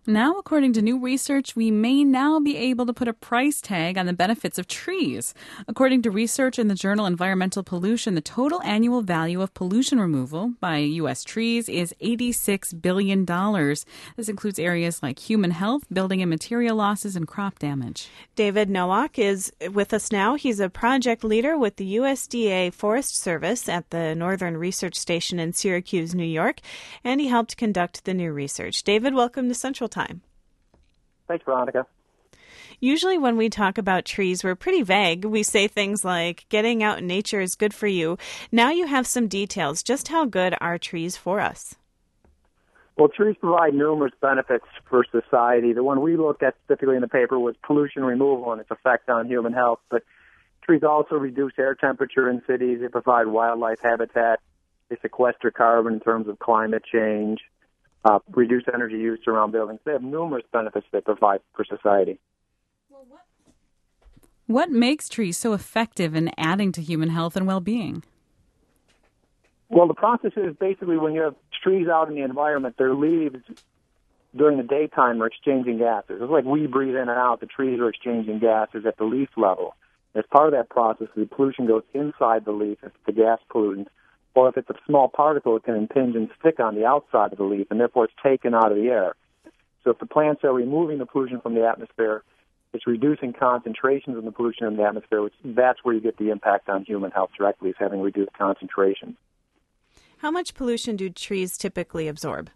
Now, according to new research, we may now be able to put a price tag on the benefits of trees. According to research in the journal Environmental Pollution, the total annual value of pollution removal by U.S. trees is $86 billion. This includes areas like human health, building and material losses, and crop damage. David Nowak is with us now. He's a project leader with the USDA Forest Service at the Northern Research Station in Syracuse, New York, and he helped conduct the new research. David, welcome to Central Time. Thanks, Veronica. Usually when we talk about trees, we're pretty vague. We say things like, getting out in nature is good for you. Now you have some details. Just how good are trees for us? Well, trees provide numerous benefits for society. The one we looked at specifically in the paper was pollution removal and its effect on human health. But trees also reduce air temperature in cities. They provide wildlife habitat. They sequester carbon in terms of climate change. Reduce energy use around buildings. They have numerous benefits they provide for society. What makes trees so effective in adding to human health and well-being? Well, the process is basically when you have trees out in the environment, their leaves during the daytime are exchanging gases. It's like we breathe in and out. The trees are exchanging gases at the leaf level. As part of that process, the pollution goes inside the leaf. It's the gas pollutant. Or if it's a small particle, it can impinge and stick on the outside of the leaf, and therefore it's taken out of the air. So if the plants are removing the pollution from the atmosphere, it's reducing concentrations of the pollution in the atmosphere, that's where you get the impact on human health directly, is having reduced concentrations. How much pollution do trees typically absorb?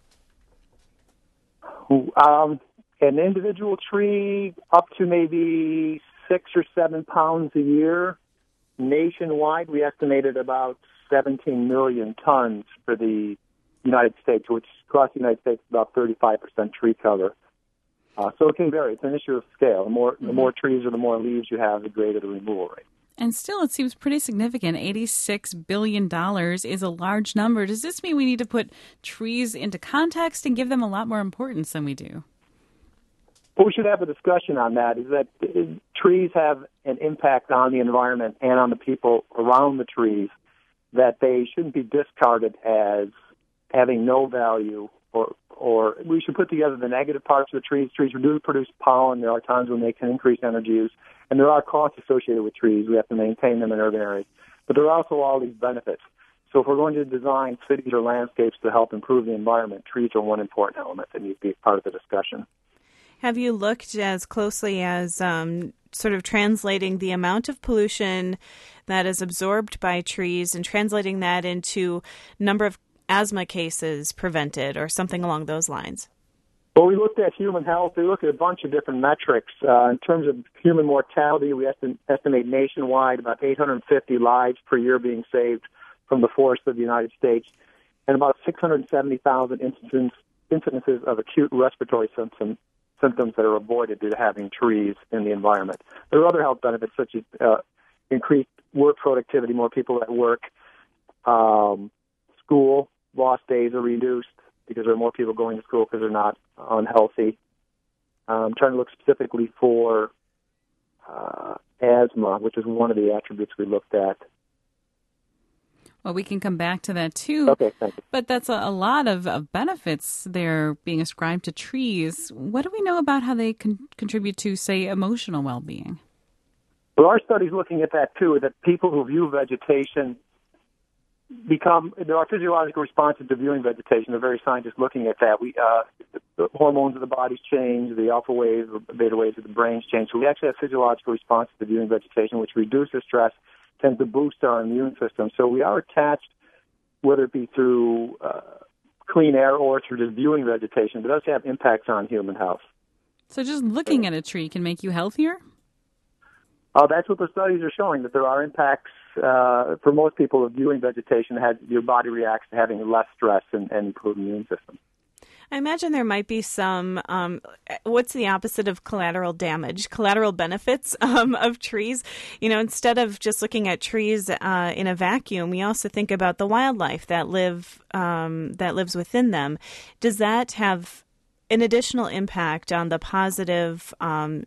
An individual tree, up to maybe 6 or 7 pounds a year. Nationwide, we estimated about 17 million tons for the United States, which across the United States is about 35% tree cover. So it can vary. It's an issue of scale. The more trees or the more leaves you have, the greater the removal rate. And still, it seems pretty significant. $86 billion is a large number. Does this mean we need to put trees into context and give them a lot more importance than we do? Well, we should have a discussion on that, is that trees have an impact on the environment and on the people around the trees, that they shouldn't be discarded as having no value, or we should put together the negative parts of the trees. Trees do produce pollen. There are times when they can increase energy use, and there are costs associated with trees. We have to maintain them in urban areas. But there are also all these benefits. So if we're going to design cities or landscapes to help improve the environment, trees are one important element that needs to be part of the discussion. Have you looked as closely as sort of translating the amount of pollution that is absorbed by trees and translating that into number of asthma cases prevented or something along those lines? Well, we looked at human health. We looked at a bunch of different metrics. In terms of human mortality, we estimate nationwide about 850 lives per year being saved from the forests of the United States, and about 670,000 incidences of acute respiratory symptoms that are avoided due to having trees in the environment. There are other health benefits such as increased work productivity, more people at work, school, lost days are reduced because there are more people going to school because they're not unhealthy. I'm trying to look specifically for asthma, which is one of the attributes we looked at. Well, we can come back to that, too. Okay, thank you. But that's a lot of benefits there being ascribed to trees. What do we know about how they contribute to, say, emotional well-being? Well, our study's looking at that, too, that people who view vegetation there are physiological responses to viewing vegetation. They're very scientists looking at that. The hormones of the bodies change, the alpha waves or beta waves of the brains change. So we actually have physiological responses to viewing vegetation, which reduces stress, tends to boost our immune system. So we are attached, whether it be through clean air or through just viewing vegetation, but it does have impacts on human health. So just looking at a tree can make you healthier? That's what the studies are showing, that there are impacts for most people of viewing vegetation. Your body reacts to having less stress and improved immune system. I imagine there might be some, what's the opposite of collateral damage? Collateral benefits of trees. You know, instead of just looking at trees in a vacuum, we also think about the wildlife that lives within them. Does that have an additional impact on the positive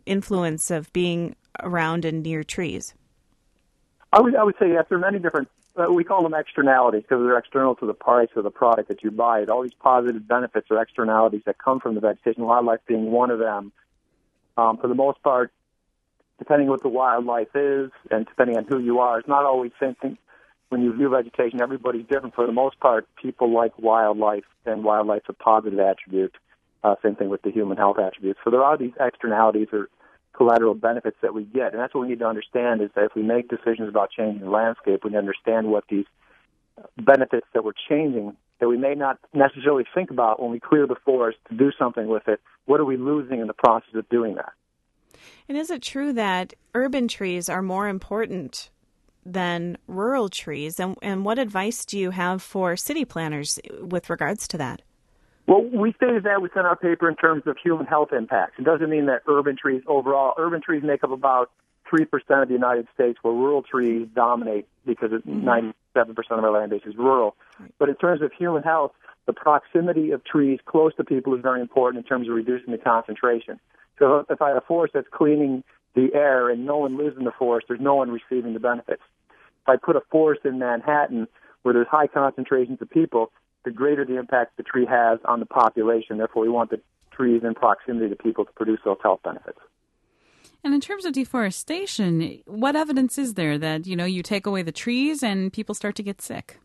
influence of being around and near trees? I would say yes. There are many different we call them externalities because they're external to the price of the product that you buy. All these positive benefits are externalities that come from the vegetation, wildlife being one of them. For the most part, depending on what the wildlife is and depending on who you are, it's not always the same thing. When you view vegetation, everybody's different. For the most part, people like wildlife, and wildlife's a positive attribute. Same thing with the human health attributes. So there are these externalities or collateral benefits that we get, and that's what we need to understand is that if we make decisions about changing the landscape, we need to understand what these benefits that we're changing that we may not necessarily think about when we clear the forest to do something with it. What are we losing in the process of doing that? And is it true that urban trees are more important than rural trees? And what advice do you have for city planners with regards to that? Well, we stated that within our paper in terms of human health impacts. It doesn't mean that urban trees overall, urban trees make up about 3% of the United States, where rural trees dominate because 97% of our land base is rural. Right. But in terms of human health, the proximity of trees close to people is very important in terms of reducing the concentration. So if I have a forest that's cleaning the air and no one lives in the forest, there's no one receiving the benefits. If I put a forest in Manhattan where there's high concentrations of people, the greater the impact the tree has on the population. Therefore, we want the trees in proximity to people to produce those health benefits. And in terms of deforestation, what evidence is there that, you take away the trees and people start to get sick?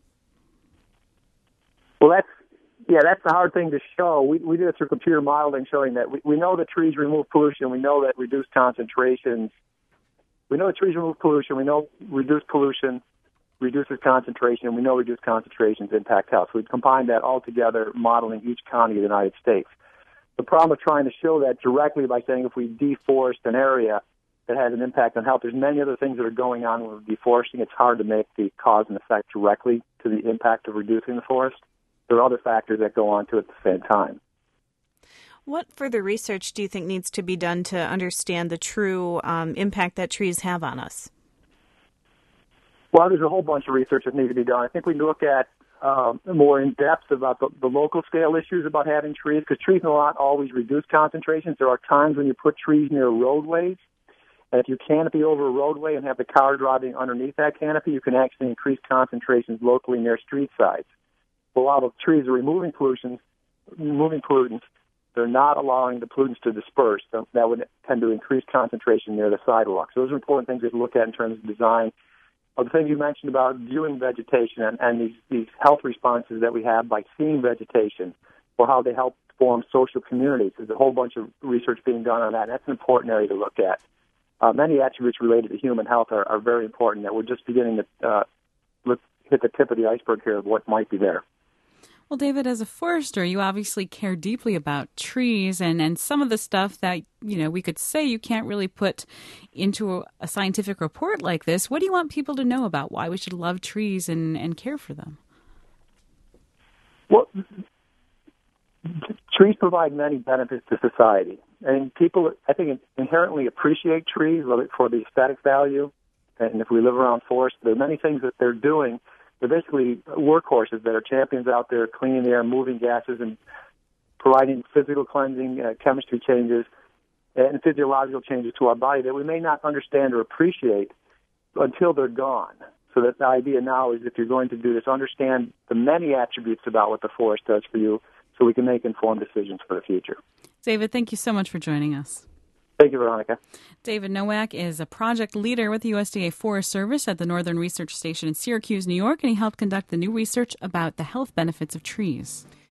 Well, that's the hard thing to show. We did it through computer modeling showing that we know that trees remove pollution. We know that reduced concentrations. We know that trees remove pollution. We know reduced pollution reduces concentration. We know reduced concentrations impact health. So we combined that all together, modeling each county of the United States. The problem of trying to show that directly by saying if we deforest an area that has an impact on health, there's many other things that are going on when we're deforesting. It's hard to make the cause and effect directly to the impact of reducing the forest. There are other factors that go on to it at the same time. What further research do you think needs to be done to understand the true impact that trees have on us? Well, there's a whole bunch of research that needs to be done. I think we look at more in depth about the local scale issues about having trees, because trees will not always reduce concentrations. There are times when you put trees near roadways, and if you canopy over a roadway and have the car driving underneath that canopy, you can actually increase concentrations locally near street sides. But while the trees are removing pollutants, they're not allowing the pollutants to disperse. So that would tend to increase concentration near the sidewalk. So those are important things to look at in terms of design. The thing you mentioned about viewing vegetation and these health responses that we have by seeing vegetation, or how they help form social communities. There's a whole bunch of research being done on that, and that's an important area to look at. Many attributes related to human health are very important that we're just beginning to hit the tip of the iceberg here of what might be there. Well, David, as a forester, you obviously care deeply about trees and some of the stuff that, we could say you can't really put into a scientific report like this. What do you want people to know about why we should love trees and care for them? Well, trees provide many benefits to society. And people, I think, inherently appreciate trees for the aesthetic value. And if we live around forests, there are many things that they're doing. They're basically workhorses that are champions out there cleaning the air, moving gases, and providing physical cleansing, chemistry changes, and physiological changes to our body that we may not understand or appreciate until they're gone. So that the idea now is if you're going to do this, understand the many attributes about what the forest does for you so we can make informed decisions for the future. David, thank you so much for joining us. Thank you, Veronica. David Nowak is a project leader with the USDA Forest Service at the Northern Research Station in Syracuse, New York, and he helped conduct the new research about the health benefits of trees.